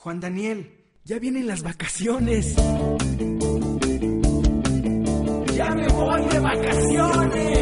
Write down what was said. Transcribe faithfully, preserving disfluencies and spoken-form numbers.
Juan Daniel, ya vienen las vacaciones. ¡Ya me voy de vacaciones!